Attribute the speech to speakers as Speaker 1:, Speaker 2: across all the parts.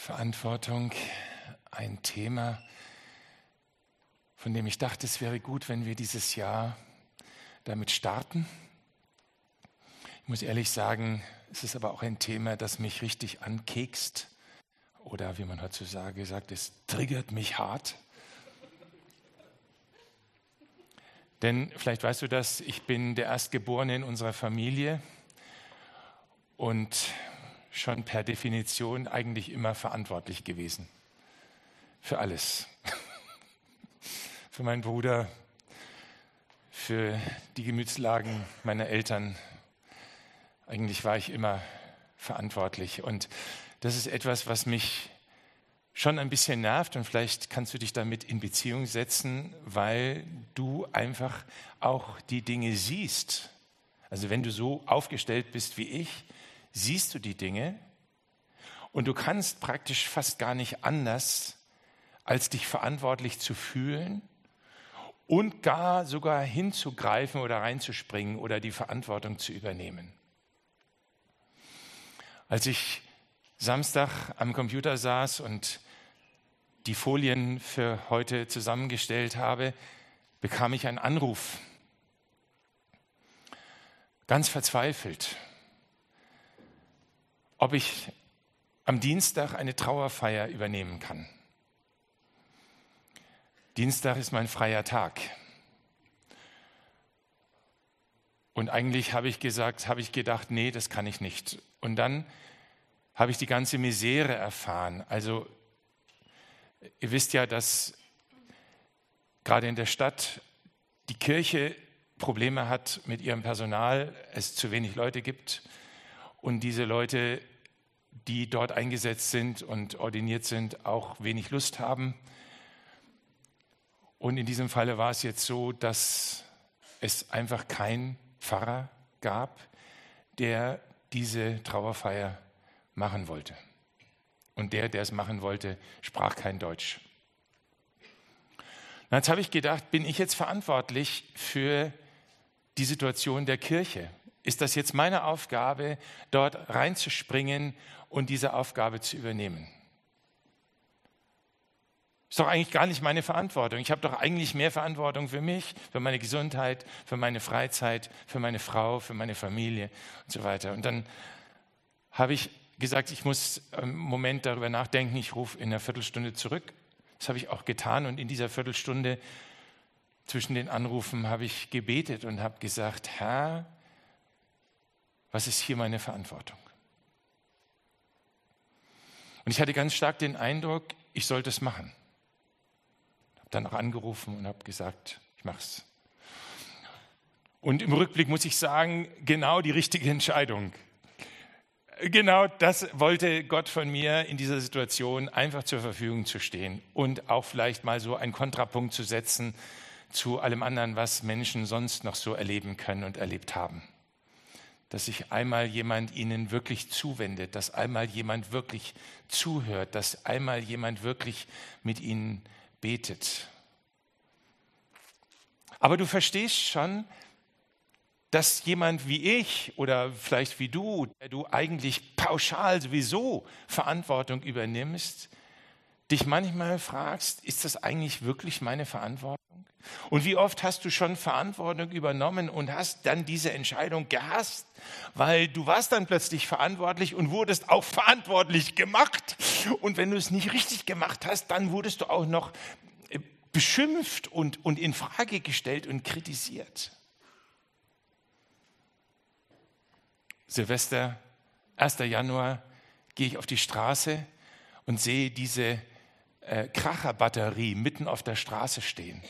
Speaker 1: Verantwortung, ein Thema, von dem ich dachte, es wäre gut, wenn wir dieses Jahr damit starten. Ich muss ehrlich sagen, es ist aber auch ein Thema, das mich richtig ankekst oder wie man heutzutage sagt, es triggert mich hart. Denn vielleicht weißt du das, ich bin der Erstgeborene in unserer Familie und schon per Definition eigentlich immer verantwortlich gewesen. Für alles. Für meinen Bruder, für die Gemütslagen meiner Eltern. Eigentlich war ich immer verantwortlich. Und das ist etwas, was mich schon ein bisschen nervt. Und vielleicht kannst du dich damit in Beziehung setzen, weil du einfach auch die Dinge siehst. Also wenn du so aufgestellt bist wie ich, siehst du die Dinge und du kannst praktisch fast gar nicht anders, als dich verantwortlich zu fühlen und gar sogar hinzugreifen oder reinzuspringen oder die Verantwortung zu übernehmen. Als ich Samstag am Computer saß und die Folien für heute zusammengestellt habe, bekam ich einen Anruf. Ganz verzweifelt. Ob ich am Dienstag eine Trauerfeier übernehmen kann. Dienstag ist mein freier Tag. Und eigentlich habe ich gedacht, nee, das kann ich nicht. Und dann habe ich die ganze Misere erfahren. Also, ihr wisst ja, dass gerade in der Stadt die Kirche Probleme hat mit ihrem Personal, es zu wenig Leute gibt und diese Leute, die dort eingesetzt sind und ordiniert sind, auch wenig Lust haben. Und in diesem Falle war es jetzt so, dass es einfach keinen Pfarrer gab, der diese Trauerfeier machen wollte. Und der es machen wollte, sprach kein Deutsch. Und jetzt habe ich gedacht, bin ich jetzt verantwortlich für die Situation der Kirche? Ist das jetzt meine Aufgabe, dort reinzuspringen und diese Aufgabe zu übernehmen? Ist doch eigentlich gar nicht meine Verantwortung. Ich habe doch eigentlich mehr Verantwortung für mich, für meine Gesundheit, für meine Freizeit, für meine Frau, für meine Familie und so weiter. Und dann habe ich gesagt, ich muss einen Moment darüber nachdenken, ich rufe in einer Viertelstunde zurück. Das habe ich auch getan und in dieser Viertelstunde zwischen den Anrufen habe ich gebetet und habe gesagt, Herr, was ist hier meine Verantwortung? Und ich hatte ganz stark den Eindruck, ich sollte es machen. Ich habe dann auch angerufen und habe gesagt, ich mache es. Und im Rückblick muss ich sagen, genau die richtige Entscheidung. Genau das wollte Gott von mir in dieser Situation, einfach zur Verfügung zu stehen und auch vielleicht mal so einen Kontrapunkt zu setzen zu allem anderen, was Menschen sonst noch so erleben können und erlebt haben. Dass sich einmal jemand ihnen wirklich zuwendet, dass einmal jemand wirklich zuhört, dass einmal jemand wirklich mit ihnen betet. Aber du verstehst schon, dass jemand wie ich oder vielleicht wie du, der du eigentlich pauschal sowieso Verantwortung übernimmst, dich manchmal fragst, ist das eigentlich wirklich meine Verantwortung? Und wie oft hast du schon Verantwortung übernommen und hast dann diese Entscheidung gehasst, weil du warst dann plötzlich verantwortlich und wurdest auch verantwortlich gemacht. Und wenn du es nicht richtig gemacht hast, dann wurdest du auch noch beschimpft und in Frage gestellt und kritisiert. Silvester, 1. Januar, gehe ich auf die Straße und sehe diese Kracherbatterie mitten auf der Straße stehen.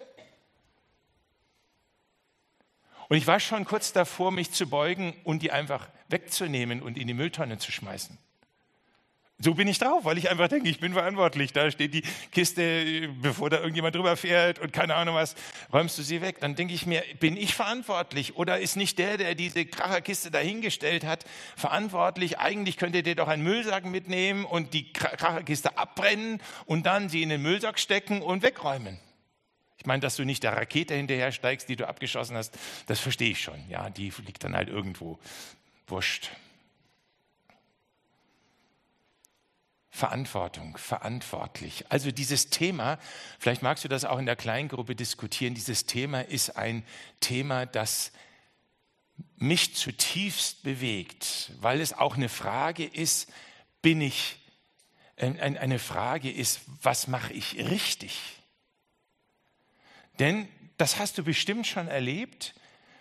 Speaker 1: Und ich war schon kurz davor, mich zu beugen und die einfach wegzunehmen und in die Mülltonne zu schmeißen. So bin ich drauf, weil ich einfach denke, ich bin verantwortlich. Da steht die Kiste, bevor da irgendjemand drüber fährt und keine Ahnung was, räumst du sie weg. Dann denke ich mir, bin ich verantwortlich oder ist nicht der diese Kracherkiste dahingestellt hat, verantwortlich? Eigentlich könnte der doch einen Müllsack mitnehmen und die Kracherkiste abbrennen und dann sie in den Müllsack stecken und wegräumen. Ich meine, dass du nicht der Rakete hinterher steigst, die du abgeschossen hast, das verstehe ich schon. Ja, die liegt dann halt irgendwo. Wurscht. Verantwortung, verantwortlich. Also dieses Thema, vielleicht magst du das auch in der Kleingruppe diskutieren, dieses Thema ist ein Thema, das mich zutiefst bewegt, weil es auch eine Frage ist, eine Frage ist, was mache ich richtig? Denn, das hast du bestimmt schon erlebt,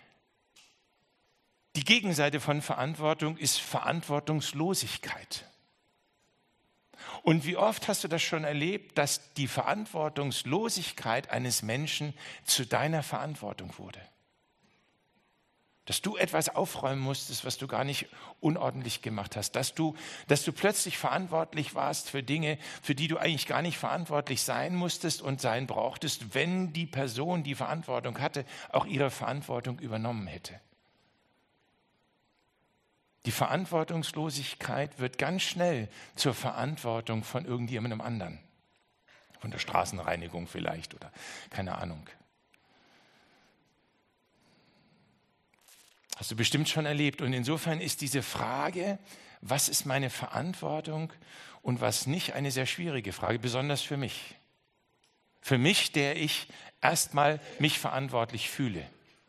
Speaker 1: die Gegenseite von Verantwortung ist Verantwortungslosigkeit. Und wie oft hast du das schon erlebt, dass die Verantwortungslosigkeit eines Menschen zu deiner Verantwortung wurde? Dass du etwas aufräumen musstest, was du gar nicht unordentlich gemacht hast. Dass du plötzlich verantwortlich warst für Dinge, für die du eigentlich gar nicht verantwortlich sein musstest und sein brauchtest, wenn die Person, die Verantwortung hatte, auch ihre Verantwortung übernommen hätte. Die Verantwortungslosigkeit wird ganz schnell zur Verantwortung von irgendjemandem anderen. Von der Straßenreinigung vielleicht oder keine Ahnung. Hast du bestimmt schon erlebt. Und insofern ist diese Frage, was ist meine Verantwortung und was nicht, eine sehr schwierige Frage, besonders für mich. Für mich, der ich erstmal mich verantwortlich fühle.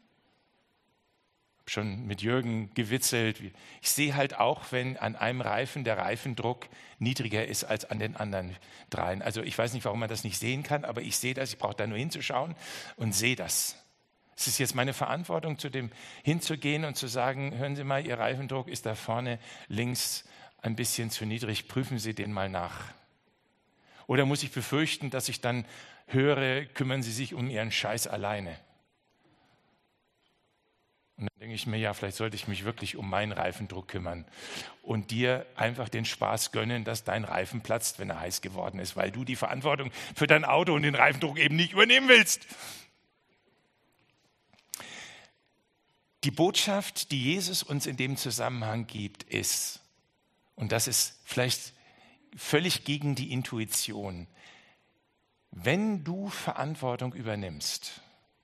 Speaker 1: Ich habe schon mit Jürgen gewitzelt. Ich sehe halt auch, wenn an einem Reifen der Reifendruck niedriger ist als an den anderen dreien. Also ich weiß nicht, warum man das nicht sehen kann, aber ich sehe das. Ich brauche da nur hinzuschauen und sehe das. Es ist jetzt meine Verantwortung, zu dem hinzugehen und zu sagen, hören Sie mal, Ihr Reifendruck ist da vorne links ein bisschen zu niedrig, prüfen Sie den mal nach. Oder muss ich befürchten, dass ich dann höre, kümmern Sie sich um Ihren Scheiß alleine. Und dann denke ich mir, ja, vielleicht sollte ich mich wirklich um meinen Reifendruck kümmern und dir einfach den Spaß gönnen, dass dein Reifen platzt, wenn er heiß geworden ist, weil du die Verantwortung für dein Auto und den Reifendruck eben nicht übernehmen willst. Die Botschaft, die Jesus uns in dem Zusammenhang gibt, ist, und das ist vielleicht völlig gegen die Intuition, wenn du Verantwortung übernimmst,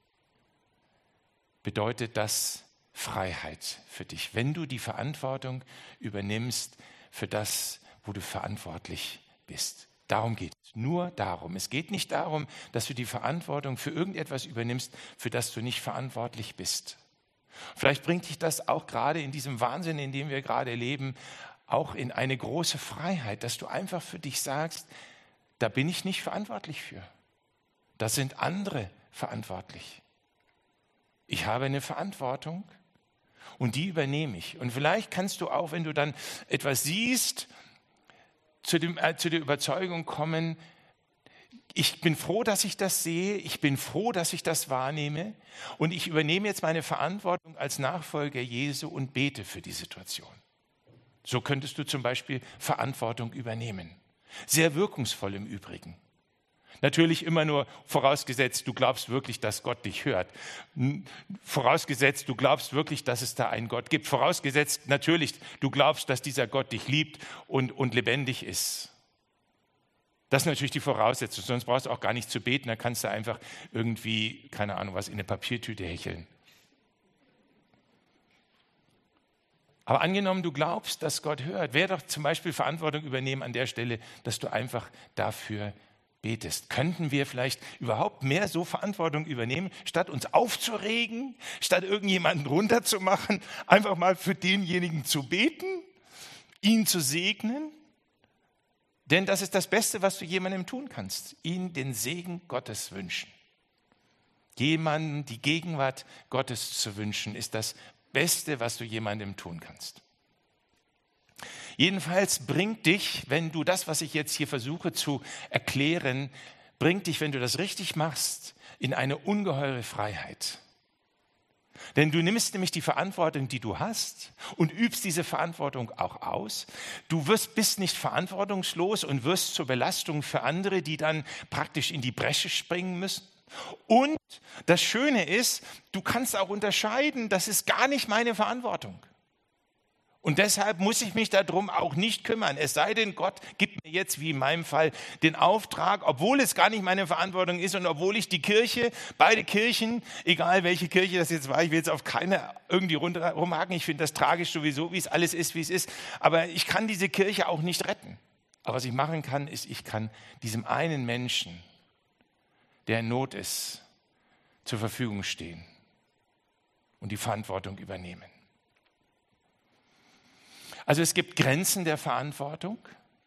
Speaker 1: bedeutet das Freiheit für dich. Wenn du die Verantwortung übernimmst für das, wo du verantwortlich bist. Darum geht es. Nur darum. Es geht nicht darum, dass du die Verantwortung für irgendetwas übernimmst, für das du nicht verantwortlich bist. Vielleicht bringt dich das auch gerade in diesem Wahnsinn, in dem wir gerade leben, auch in eine große Freiheit, dass du einfach für dich sagst, da bin ich nicht verantwortlich für. Da sind andere verantwortlich. Ich habe eine Verantwortung und die übernehme ich. Und vielleicht kannst du auch, wenn du dann etwas siehst, zu der Überzeugung kommen, ich bin froh, dass ich das sehe, ich bin froh, dass ich das wahrnehme und ich übernehme jetzt meine Verantwortung als Nachfolger Jesu und bete für die Situation. So könntest du zum Beispiel Verantwortung übernehmen. Sehr wirkungsvoll im Übrigen. Natürlich immer nur vorausgesetzt, du glaubst wirklich, dass Gott dich hört. Vorausgesetzt, du glaubst wirklich, dass es da einen Gott gibt. Vorausgesetzt natürlich, du glaubst, dass dieser Gott dich liebt und lebendig ist. Das ist natürlich die Voraussetzung, sonst brauchst du auch gar nicht zu beten, dann kannst du einfach irgendwie, keine Ahnung was, in eine Papiertüte hecheln. Aber angenommen, du glaubst, dass Gott hört, wäre doch zum Beispiel Verantwortung übernehmen an der Stelle, dass du einfach dafür betest. Könnten wir vielleicht überhaupt mehr so Verantwortung übernehmen, statt uns aufzuregen, statt irgendjemanden runterzumachen, einfach mal für denjenigen zu beten, ihn zu segnen? Denn das ist das Beste, was du jemandem tun kannst, ihm den Segen Gottes wünschen. Jemandem die Gegenwart Gottes zu wünschen, ist das Beste, was du jemandem tun kannst. Jedenfalls bringt dich, wenn du das, was ich jetzt hier versuche zu erklären, bringt dich, wenn du das richtig machst, in eine ungeheure Freiheit. Denn du nimmst nämlich die Verantwortung, die du hast und übst diese Verantwortung auch aus. Du bist nicht verantwortungslos und wirst zur Belastung für andere, die dann praktisch in die Bresche springen müssen. Und das Schöne ist, du kannst auch unterscheiden, das ist gar nicht meine Verantwortung. Und deshalb muss ich mich darum auch nicht kümmern. Es sei denn, Gott gibt mir jetzt, wie in meinem Fall, den Auftrag, obwohl es gar nicht meine Verantwortung ist und obwohl ich die Kirche, beide Kirchen, egal welche Kirche das jetzt war, ich will jetzt auf keine irgendwie rumhaken, ich finde das tragisch sowieso, wie es alles ist, wie es ist, aber ich kann diese Kirche auch nicht retten. Aber was ich machen kann, ist, ich kann diesem einen Menschen, der in Not ist, zur Verfügung stehen und die Verantwortung übernehmen. Also es gibt Grenzen der Verantwortung.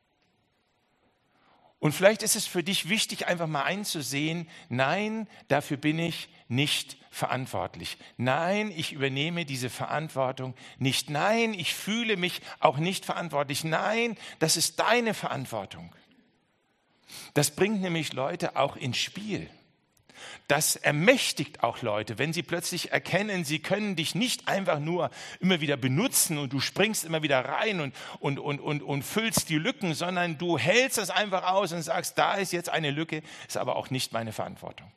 Speaker 1: Und vielleicht ist es für dich wichtig, einfach mal einzusehen, nein, dafür bin ich nicht verantwortlich. Nein, ich übernehme diese Verantwortung nicht. Nein, ich fühle mich auch nicht verantwortlich. Nein, das ist deine Verantwortung. Das bringt nämlich Leute auch ins Spiel. Das ermächtigt auch Leute, wenn sie plötzlich erkennen, sie können dich nicht einfach nur immer wieder benutzen und du springst immer wieder rein und füllst die Lücken, sondern du hältst das einfach aus und sagst, da ist jetzt eine Lücke, ist aber auch nicht meine Verantwortung.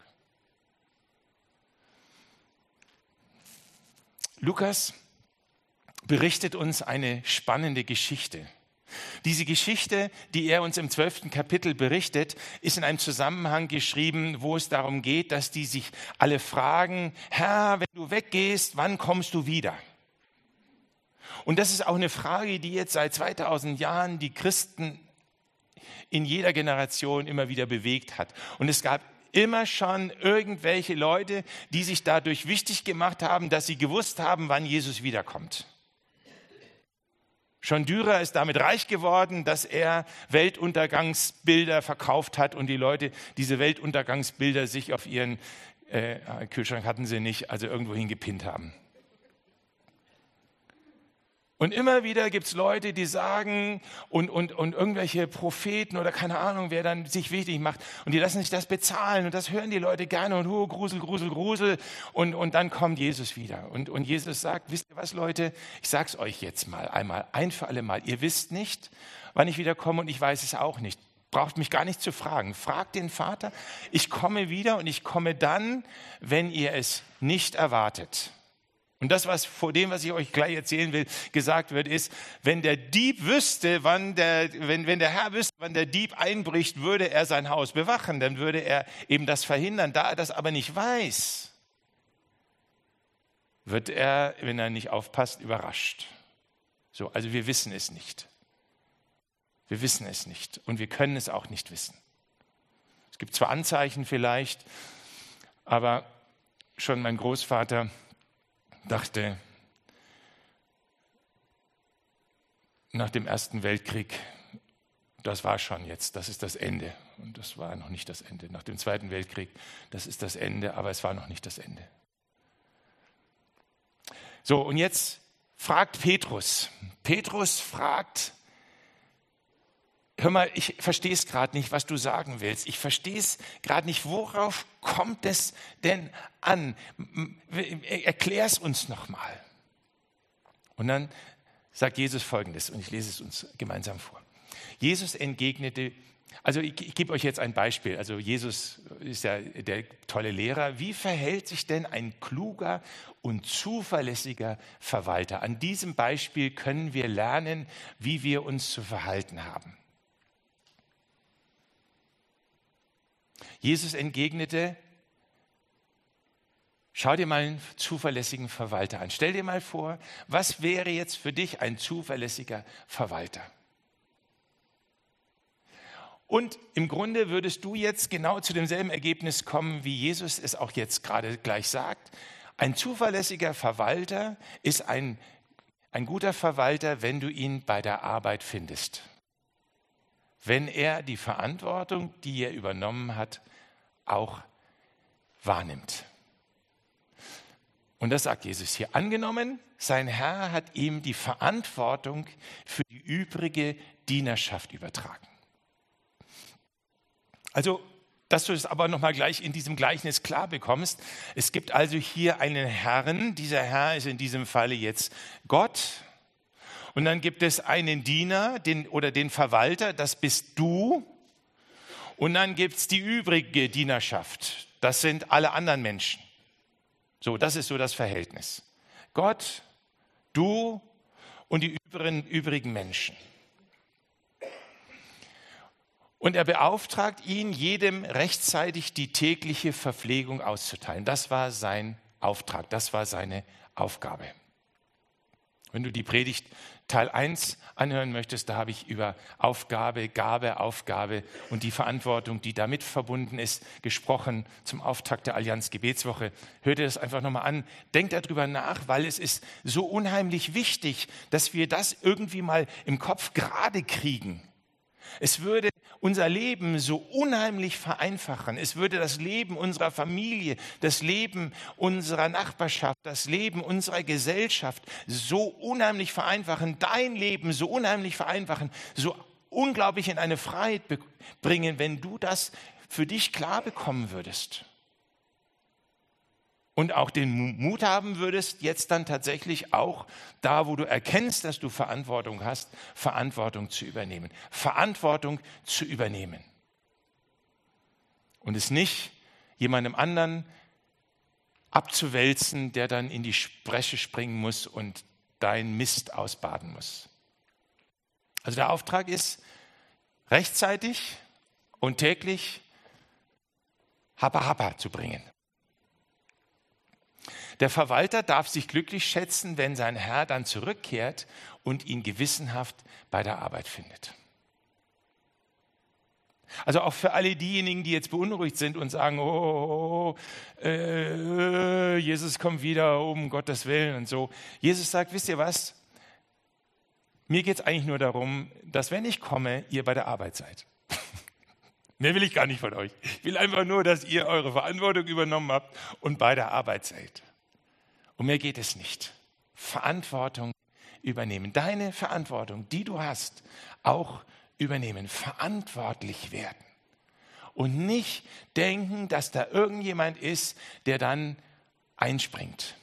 Speaker 1: Lukas berichtet uns eine spannende Geschichte. Diese Geschichte, die er uns im 12. Kapitel berichtet, ist in einem Zusammenhang geschrieben, wo es darum geht, dass die sich alle fragen, Herr, wenn du weggehst, wann kommst du wieder? Und das ist auch eine Frage, die jetzt seit 2000 Jahren die Christen in jeder Generation immer wieder bewegt hat. Und es gab immer schon irgendwelche Leute, die sich dadurch wichtig gemacht haben, dass sie gewusst haben, wann Jesus wiederkommt. Schon Dürer ist damit reich geworden, dass er Weltuntergangsbilder verkauft hat und die Leute diese Weltuntergangsbilder sich auf ihren Kühlschrank hatten sie nicht, also irgendwo hingepinnt haben. Und immer wieder gibt es Leute, die sagen und irgendwelche Propheten oder keine Ahnung, wer dann sich wichtig macht und die lassen sich das bezahlen und das hören die Leute gerne und Grusel, Grusel, Grusel und dann kommt Jesus wieder. Und Jesus sagt, wisst ihr was, Leute, ich sag's euch jetzt mal einmal, ein für alle Mal, ihr wisst nicht, wann ich wiederkomme und ich weiß es auch nicht. Braucht mich gar nicht zu fragen. Fragt den Vater, ich komme wieder und ich komme dann, wenn ihr es nicht erwartet. Und das, was vor dem, was ich euch gleich erzählen will, gesagt wird, ist, wenn der Dieb wüsste, wenn der Herr wüsste, wann der Dieb einbricht, würde er sein Haus bewachen, dann würde er eben das verhindern. Da er das aber nicht weiß, wird er, wenn er nicht aufpasst, überrascht. So, also wir wissen es nicht. Wir wissen es nicht und wir können es auch nicht wissen. Es gibt zwar Anzeichen vielleicht, aber schon mein Großvater dachte nach dem Ersten Weltkrieg, das war schon jetzt, das ist das Ende. Und das war noch nicht das Ende. Nach dem Zweiten Weltkrieg, das ist das Ende, aber es war noch nicht das Ende. So, und jetzt fragt Petrus. Petrus fragt, hör mal, ich verstehe es gerade nicht, was du sagen willst. Ich verstehe es gerade nicht. Worauf kommt es denn an? Erklär es uns nochmal. Und dann sagt Jesus Folgendes, und ich lese es uns gemeinsam vor. Jesus entgegnete, also ich gebe euch jetzt ein Beispiel. Also Jesus ist ja der tolle Lehrer. Wie verhält sich denn ein kluger und zuverlässiger Verwalter? An diesem Beispiel können wir lernen, wie wir uns zu verhalten haben. Jesus entgegnete, schau dir mal einen zuverlässigen Verwalter an. Stell dir mal vor, was wäre jetzt für dich ein zuverlässiger Verwalter? Und im Grunde würdest du jetzt genau zu demselben Ergebnis kommen, wie Jesus es auch jetzt gerade gleich sagt. Ein zuverlässiger Verwalter ist ein guter Verwalter, wenn du ihn bei der Arbeit findest. Wenn er die Verantwortung, die er übernommen hat, auch wahrnimmt. Und das sagt Jesus hier. Angenommen, sein Herr hat ihm die Verantwortung für die übrige Dienerschaft übertragen. Also, dass du es aber nochmal gleich in diesem Gleichnis klar bekommst. Es gibt also hier einen Herrn. Dieser Herr ist in diesem Falle jetzt Gott. Und dann gibt es einen Diener den Verwalter, das bist du. Und dann gibt es die übrige Dienerschaft, das sind alle anderen Menschen. So, das ist so das Verhältnis. Gott, du und die übrigen Menschen. Und er beauftragt ihn, jedem rechtzeitig die tägliche Verpflegung auszuteilen. Das war sein Auftrag, das war seine Aufgabe. Wenn du die Predigt Teil 1 anhören möchtest, da habe ich über Aufgabe, Gabe, Aufgabe und die Verantwortung, die damit verbunden ist, gesprochen zum Auftakt der Allianz Gebetswoche. Hör dir das einfach nochmal an. Denk darüber nach, weil es ist so unheimlich wichtig, dass wir das irgendwie mal im Kopf gerade kriegen. Es würde unser Leben so unheimlich vereinfachen. Es würde das Leben unserer Familie, das Leben unserer Nachbarschaft, das Leben unserer Gesellschaft so unheimlich vereinfachen, dein Leben so unheimlich vereinfachen, so unglaublich in eine Freiheit bringen, wenn du das für dich klar bekommen würdest. Und auch den Mut haben würdest, jetzt dann tatsächlich auch da, wo du erkennst, dass du Verantwortung hast, Verantwortung zu übernehmen. Verantwortung zu übernehmen. Und es nicht jemandem anderen abzuwälzen, der dann in die Bresche springen muss und dein Mist ausbaden muss. Also der Auftrag ist, rechtzeitig und täglich Happa zu bringen. Der Verwalter darf sich glücklich schätzen, wenn sein Herr dann zurückkehrt und ihn gewissenhaft bei der Arbeit findet. Also auch für alle diejenigen, die jetzt beunruhigt sind und sagen, Jesus kommt wieder, um Gottes Willen und so. Jesus sagt, wisst ihr was? Mir geht es eigentlich nur darum, dass wenn ich komme, ihr bei der Arbeit seid. Mehr will ich gar nicht von euch. Ich will einfach nur, dass ihr eure Verantwortung übernommen habt und bei der Arbeit seid. Um mehr geht es nicht. Verantwortung übernehmen. Deine Verantwortung, die du hast, auch übernehmen. Verantwortlich werden. Und nicht denken, dass da irgendjemand ist, der dann einspringt.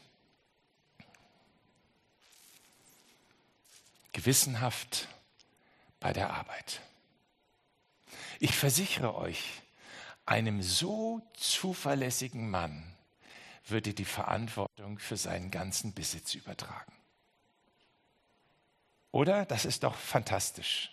Speaker 1: Gewissenhaft bei der Arbeit. Ich versichere euch, einem so zuverlässigen Mann würde die Verantwortung für seinen ganzen Besitz übertragen. Oder? Das ist doch fantastisch.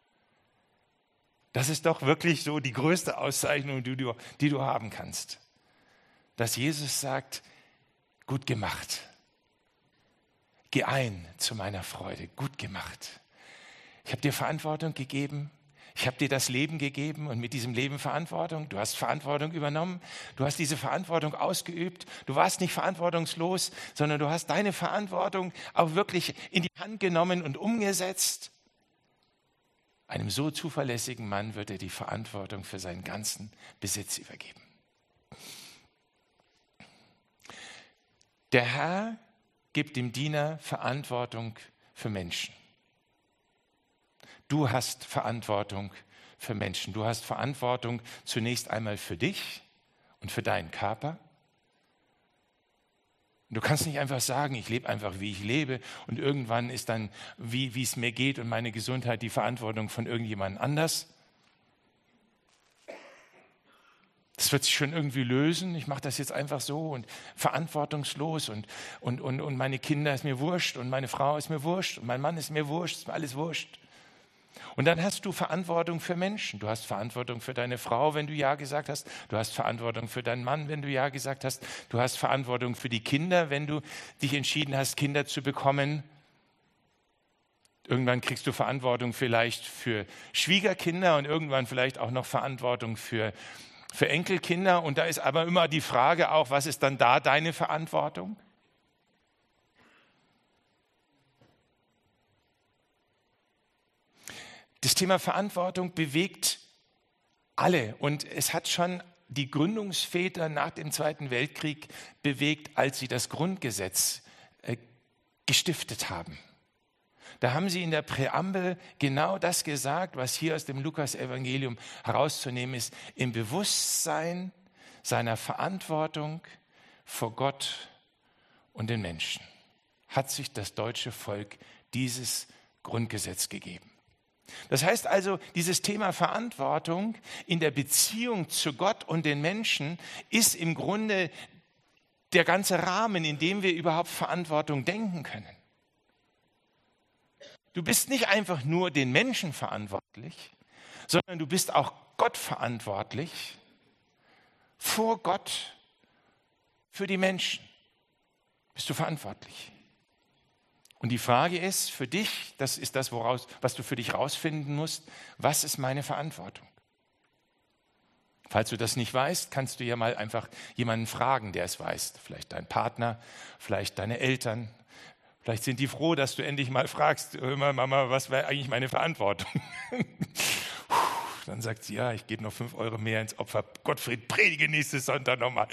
Speaker 1: Das ist doch wirklich so die größte Auszeichnung, die du haben kannst. Dass Jesus sagt, gut gemacht. Geh ein zu meiner Freude, gut gemacht. Ich habe dir Verantwortung gegeben. Ich habe dir das Leben gegeben und mit diesem Leben Verantwortung. Du hast Verantwortung übernommen. Du hast diese Verantwortung ausgeübt. Du warst nicht verantwortungslos, sondern du hast deine Verantwortung auch wirklich in die Hand genommen und umgesetzt. Einem so zuverlässigen Mann wird er die Verantwortung für seinen ganzen Besitz übergeben. Der Herr gibt dem Diener Verantwortung für Menschen. Du hast Verantwortung für Menschen. Du hast Verantwortung zunächst einmal für dich und für deinen Körper. Du kannst nicht einfach sagen, ich lebe einfach, wie ich lebe und irgendwann ist dann, wie es mir geht und meine Gesundheit die Verantwortung von irgendjemand anders. Das wird sich schon irgendwie lösen. Ich mache das jetzt einfach so und verantwortungslos und meine Kinder ist mir wurscht und meine Frau ist mir wurscht und mein Mann ist mir wurscht, ist mir alles wurscht. Und dann hast du Verantwortung für Menschen. Du hast Verantwortung für deine Frau, wenn du Ja gesagt hast. Du hast Verantwortung für deinen Mann, wenn du Ja gesagt hast. Du hast Verantwortung für die Kinder, wenn du dich entschieden hast, Kinder zu bekommen. Irgendwann kriegst du Verantwortung vielleicht für Schwiegerkinder und irgendwann vielleicht auch noch Verantwortung für Enkelkinder. Und da ist aber immer die Frage auch, was ist dann da deine Verantwortung? Das Thema Verantwortung bewegt alle und es hat schon die Gründungsväter nach dem Zweiten Weltkrieg bewegt, als sie das Grundgesetz gestiftet haben. Da haben sie in der Präambel genau das gesagt, was hier aus dem Lukas-Evangelium herauszunehmen ist, im Bewusstsein seiner Verantwortung vor Gott und den Menschen hat sich das deutsche Volk dieses Grundgesetz gegeben. Das heißt also, dieses Thema Verantwortung in der Beziehung zu Gott und den Menschen ist im Grunde der ganze Rahmen, in dem wir überhaupt Verantwortung denken können. Du bist nicht einfach nur den Menschen verantwortlich, sondern du bist auch Gott verantwortlich, vor Gott, für die Menschen bist du verantwortlich. Und die Frage ist für dich, das ist das, was du für dich rausfinden musst, was ist meine Verantwortung? Falls du das nicht weißt, kannst du ja mal einfach jemanden fragen, der es weiß. Vielleicht dein Partner, vielleicht deine Eltern. Vielleicht sind die froh, dass du endlich mal fragst, hör mal, Mama, was wäre eigentlich meine Verantwortung? Dann sagt sie, ja, ich gebe noch 5 Euro mehr ins Opfer. Gottfried, predige nächsten Sonntag nochmal.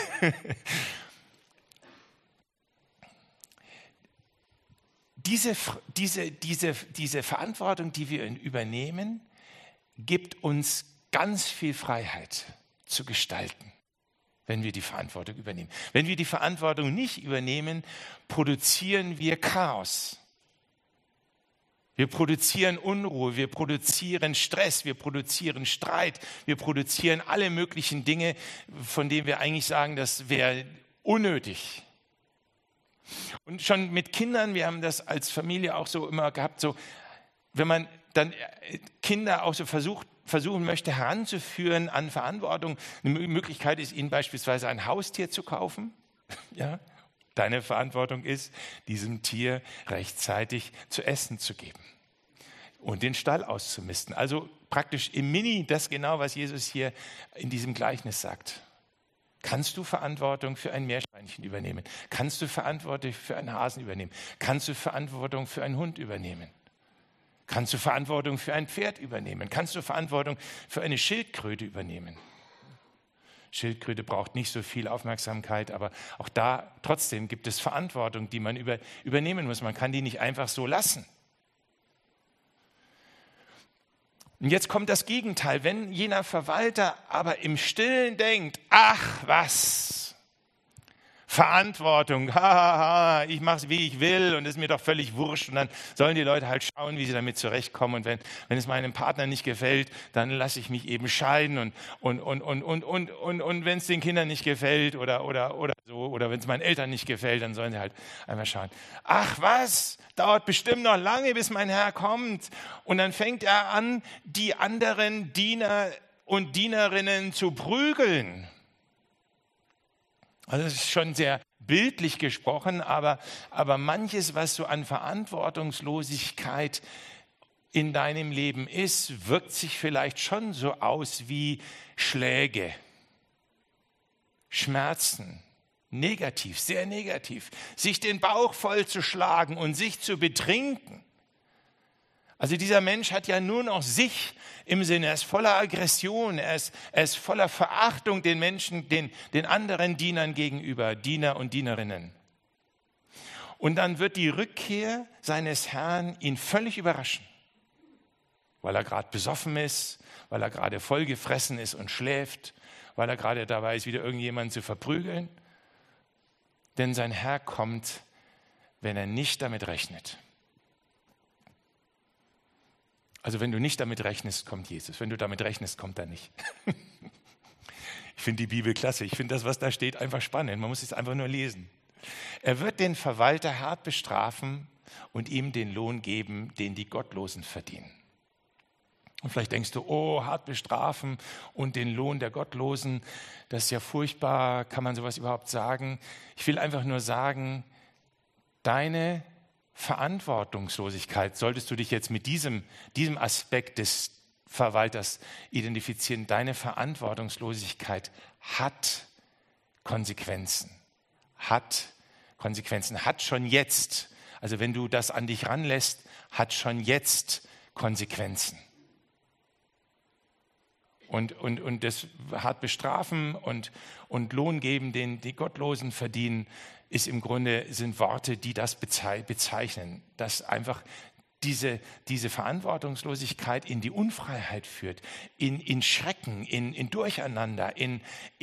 Speaker 1: Diese Verantwortung, die wir übernehmen, gibt uns ganz viel Freiheit zu gestalten, wenn wir die Verantwortung übernehmen. Wenn wir die Verantwortung nicht übernehmen, produzieren wir Chaos. Wir produzieren Unruhe, wir produzieren Stress, wir produzieren Streit, wir produzieren alle möglichen Dinge, von denen wir eigentlich sagen, das wäre unnötig. Und schon mit Kindern, wir haben das als Familie auch so immer gehabt, so wenn man dann Kinder auch so versuchen möchte heranzuführen an Verantwortung, eine Möglichkeit ist, ihnen beispielsweise ein Haustier zu kaufen. Ja, deine Verantwortung ist, diesem Tier rechtzeitig zu essen zu geben und den Stall auszumisten. Also praktisch im Mini das genau, was Jesus hier in diesem Gleichnis sagt. Kannst du Verantwortung für ein Meerschweinchen übernehmen? Kannst du Verantwortung für einen Hasen übernehmen? Kannst du Verantwortung für einen Hund übernehmen? Kannst du Verantwortung für ein Pferd übernehmen? Kannst du Verantwortung für eine Schildkröte übernehmen? Schildkröte braucht nicht so viel Aufmerksamkeit, aber auch da trotzdem gibt es Verantwortung, die man übernehmen muss. Man kann die nicht einfach so lassen. Und jetzt kommt das Gegenteil. Wenn jener Verwalter aber im Stillen denkt, ach was, Verantwortung, ich mache es, wie ich will und ist mir doch völlig wurscht. Und dann sollen die Leute halt schauen, wie sie damit zurechtkommen. Und wenn es meinem Partner nicht gefällt, dann lasse ich mich eben scheiden. Und wenn es den Kindern nicht gefällt oder wenn es meinen Eltern nicht gefällt, dann sollen sie halt einmal schauen. Ach was, dauert bestimmt noch lange, bis mein Herr kommt. Und dann fängt er an, die anderen Diener und Dienerinnen zu prügeln. Also das ist schon sehr bildlich gesprochen, aber manches, was so an Verantwortungslosigkeit in deinem Leben ist, wirkt sich vielleicht schon so aus wie Schläge, Schmerzen, negativ, sehr negativ, sich den Bauch voll zu schlagen und sich zu betrinken. Also dieser Mensch hat ja nur noch sich im Sinne, er ist voller Aggression, er ist voller Verachtung den Menschen, den anderen Dienern gegenüber, Diener und Dienerinnen. Und dann wird die Rückkehr seines Herrn ihn völlig überraschen, weil er gerade besoffen ist, weil er gerade vollgefressen ist und schläft, weil er gerade dabei ist, wieder irgendjemanden zu verprügeln. Denn sein Herr kommt, wenn er nicht damit rechnet. Also wenn du nicht damit rechnest, kommt Jesus. Wenn du damit rechnest, kommt er nicht. Ich finde die Bibel klasse. Ich finde das, was da steht, einfach spannend. Man muss es einfach nur lesen. Er wird den Verwalter hart bestrafen und ihm den Lohn geben, den die Gottlosen verdienen. Und vielleicht denkst du, oh, hart bestrafen und den Lohn der Gottlosen, das ist ja furchtbar, kann man sowas überhaupt sagen? Ich will einfach nur sagen, deine Verantwortungslosigkeit, solltest du dich jetzt mit diesem Aspekt des Verwalters identifizieren, deine Verantwortungslosigkeit hat Konsequenzen, hat schon jetzt, also wenn du das an dich ranlässt, hat schon jetzt Konsequenzen. Und das hart bestrafen und Lohn geben, den die Gottlosen verdienen, sind Worte, die das bezeichnen, dass einfach diese Verantwortungslosigkeit in die Unfreiheit führt, in Schrecken, in Durcheinander, in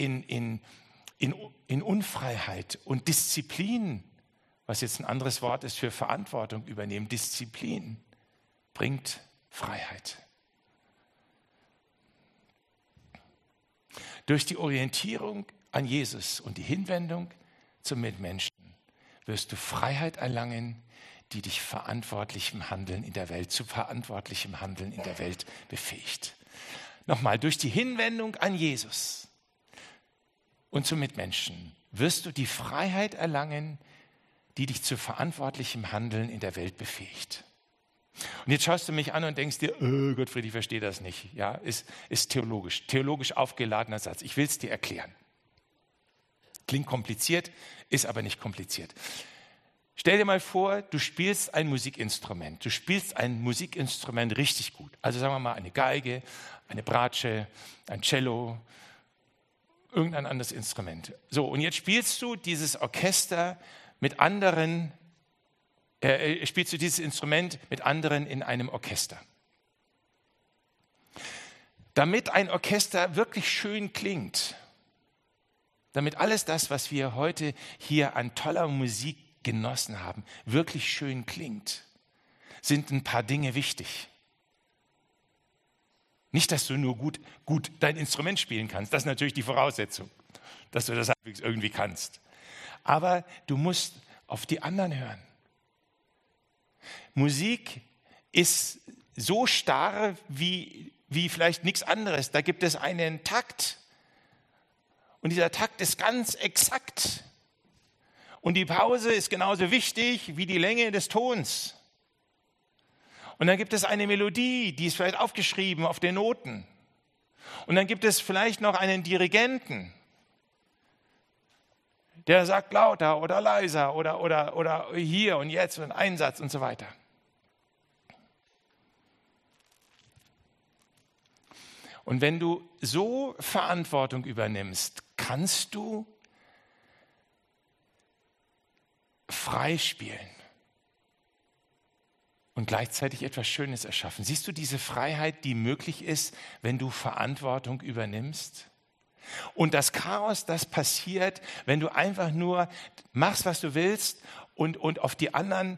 Speaker 1: Unfreiheit und Disziplin, was jetzt ein anderes Wort ist für Verantwortung übernehmen. Disziplin bringt Freiheit. Durch die Orientierung an Jesus und die Hinwendung zum Mitmenschen wirst du Freiheit erlangen, die dich zu verantwortlichem Handeln in der Welt befähigt. Nochmal, durch die Hinwendung an Jesus und zum Mitmenschen wirst du die Freiheit erlangen, die dich zu verantwortlichem Handeln in der Welt befähigt. Und jetzt schaust du mich an und denkst dir, oh, Gottfried, ich verstehe das nicht. Ja, ist theologisch aufgeladener Satz. Ich will es dir erklären. Klingt kompliziert, ist aber nicht kompliziert. Stell dir mal vor, du spielst ein Musikinstrument. Du spielst ein Musikinstrument richtig gut. Also sagen wir mal eine Geige, eine Bratsche, ein Cello, irgendein anderes Instrument. So, und jetzt spielst du dieses Orchester mit anderen, spielst du dieses Instrument mit anderen in einem Orchester. Damit ein Orchester wirklich schön klingt, damit alles das, was wir heute hier an toller Musik genossen haben, wirklich schön klingt, sind ein paar Dinge wichtig. Nicht, dass du nur gut dein Instrument spielen kannst, das ist natürlich die Voraussetzung, dass du das irgendwie kannst. Aber du musst auf die anderen hören. Musik ist so starr wie vielleicht nichts anderes. Da gibt es einen Takt. Und dieser Takt ist ganz exakt. Und die Pause ist genauso wichtig wie die Länge des Tons. Und dann gibt es eine Melodie, die ist vielleicht aufgeschrieben auf den Noten. Und dann gibt es vielleicht noch einen Dirigenten, der sagt lauter oder leiser oder hier und jetzt und Einsatz und so weiter. Und wenn du so Verantwortung übernimmst, kannst du frei spielen und gleichzeitig etwas Schönes erschaffen. Siehst du diese Freiheit, die möglich ist, wenn du Verantwortung übernimmst? Und das Chaos, das passiert, wenn du einfach nur machst, was du willst und auf die anderen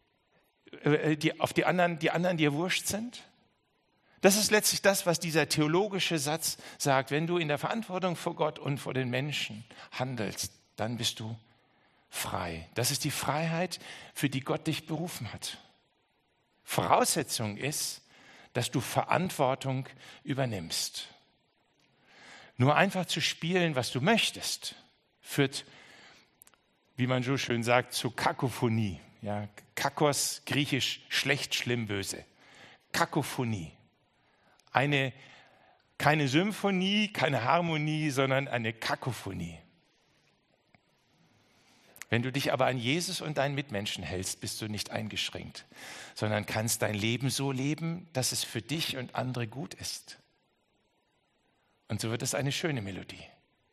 Speaker 1: dir wurscht sind? Das ist letztlich das, was dieser theologische Satz sagt. Wenn du in der Verantwortung vor Gott und vor den Menschen handelst, dann bist du frei. Das ist die Freiheit, für die Gott dich berufen hat. Voraussetzung ist, dass du Verantwortung übernimmst. Nur einfach zu spielen, was du möchtest, führt, wie man so schön sagt, zu Kakophonie. Ja, Kakos, griechisch schlecht, schlimm, böse. Kakophonie. Keine Symphonie, keine Harmonie, sondern eine Kakophonie. Wenn du dich aber an Jesus und deinen Mitmenschen hältst, bist du nicht eingeschränkt, sondern kannst dein Leben so leben, dass es für dich und andere gut ist. Und so wird es eine schöne Melodie.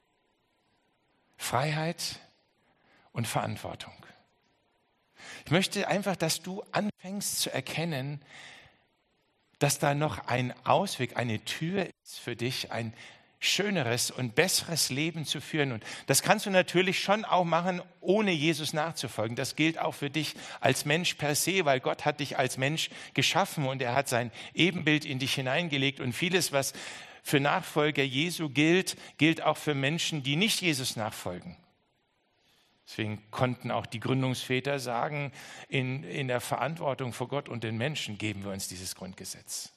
Speaker 1: Freiheit und Verantwortung. Ich möchte einfach, dass du anfängst zu erkennen, dass da noch ein Ausweg, eine Tür ist für dich, ein schöneres und besseres Leben zu führen. Und das kannst du natürlich schon auch machen, ohne Jesus nachzufolgen. Das gilt auch für dich als Mensch per se, weil Gott hat dich als Mensch geschaffen und er hat sein Ebenbild in dich hineingelegt. Und vieles, was für Nachfolger Jesu gilt, gilt auch für Menschen, die nicht Jesus nachfolgen. Deswegen konnten auch die Gründungsväter sagen, in der Verantwortung vor Gott und den Menschen geben wir uns dieses Grundgesetz.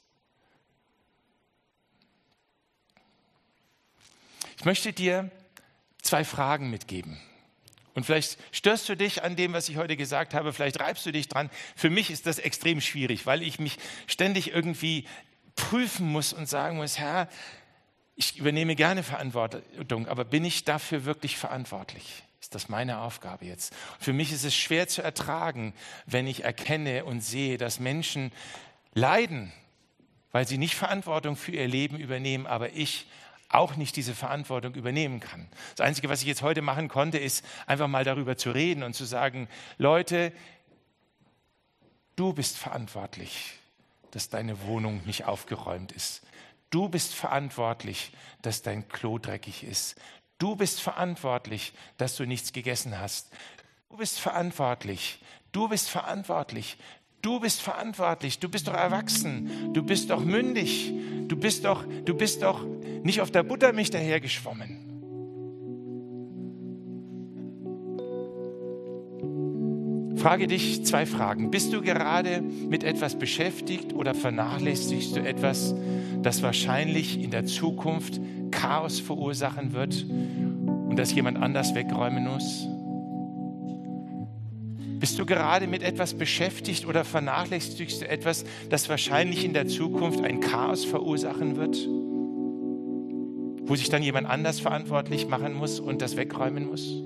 Speaker 1: Ich möchte dir 2 Fragen mitgeben. Und vielleicht störst du dich an dem, was ich heute gesagt habe, vielleicht reibst du dich dran. Für mich ist das extrem schwierig, weil ich mich ständig irgendwie prüfen muss und sagen muss, Herr, ich übernehme gerne Verantwortung, aber bin ich dafür wirklich verantwortlich? Ist das meine Aufgabe jetzt? Für mich ist es schwer zu ertragen, wenn ich erkenne und sehe, dass Menschen leiden, weil sie nicht Verantwortung für ihr Leben übernehmen, aber ich auch nicht diese Verantwortung übernehmen kann. Das Einzige, was ich jetzt heute machen konnte, ist einfach mal darüber zu reden und zu sagen, Leute, du bist verantwortlich, dass deine Wohnung nicht aufgeräumt ist. Du bist verantwortlich, dass dein Klo dreckig ist. Du bist verantwortlich, dass du nichts gegessen hast. Du bist verantwortlich. Du bist verantwortlich. Du bist verantwortlich. Du bist doch erwachsen. Du bist doch mündig. Du bist doch nicht auf der Buttermilch dahergeschwommen. Frage dich 2 Fragen. Bist du gerade mit etwas beschäftigt oder vernachlässigst du etwas, das wahrscheinlich in der Zukunft Chaos verursachen wird und das jemand anders wegräumen muss? Bist du gerade mit etwas beschäftigt oder vernachlässigst du etwas, das wahrscheinlich in der Zukunft ein Chaos verursachen wird? Wo sich dann jemand anders verantwortlich machen muss und das wegräumen muss?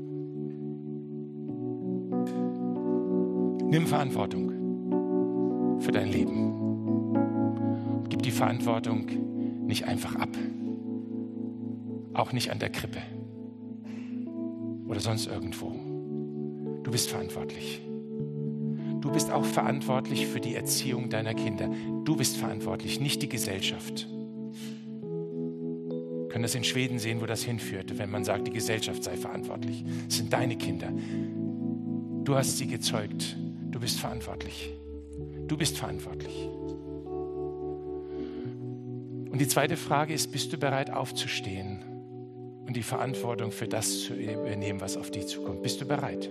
Speaker 1: Nimm Verantwortung für dein Leben. Gib die Verantwortung nicht einfach ab. Auch nicht an der Krippe oder sonst irgendwo. Du bist verantwortlich. Du bist auch verantwortlich für die Erziehung deiner Kinder. Du bist verantwortlich, nicht die Gesellschaft. Wir können das in Schweden sehen, wo das hinführt, wenn man sagt, die Gesellschaft sei verantwortlich. Es sind deine Kinder. Du hast sie gezeugt. Du bist verantwortlich. Du bist verantwortlich. Und die zweite Frage ist, bist du bereit aufzustehen und die Verantwortung für das zu übernehmen, was auf dich zukommt? Bist du bereit?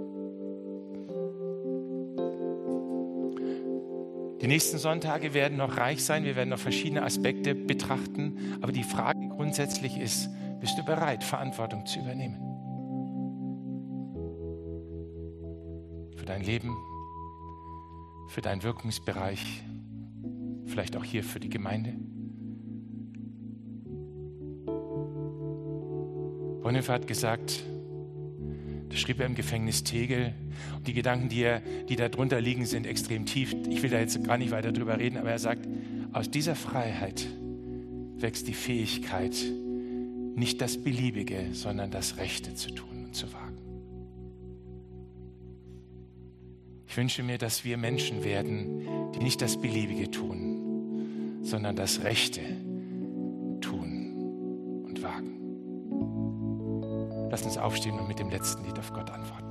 Speaker 1: Die nächsten Sonntage werden noch reich sein. Wir werden noch verschiedene Aspekte betrachten. Aber die Frage grundsätzlich ist, bist du bereit, Verantwortung zu übernehmen? Für dein Leben, für deinen Wirkungsbereich, vielleicht auch hier für die Gemeinde. Bonhoeffer hat gesagt, das schrieb er im Gefängnis Tegel, und die Gedanken, die da drunter liegen, sind extrem tief. Ich will da jetzt gar nicht weiter drüber reden, aber er sagt, aus dieser Freiheit wächst die Fähigkeit, nicht das Beliebige, sondern das Rechte zu tun und zu wagen. Ich wünsche mir, dass wir Menschen werden, die nicht das Beliebige tun, sondern das Rechte tun und wagen. Lass uns aufstehen und mit dem letzten Lied auf Gott antworten.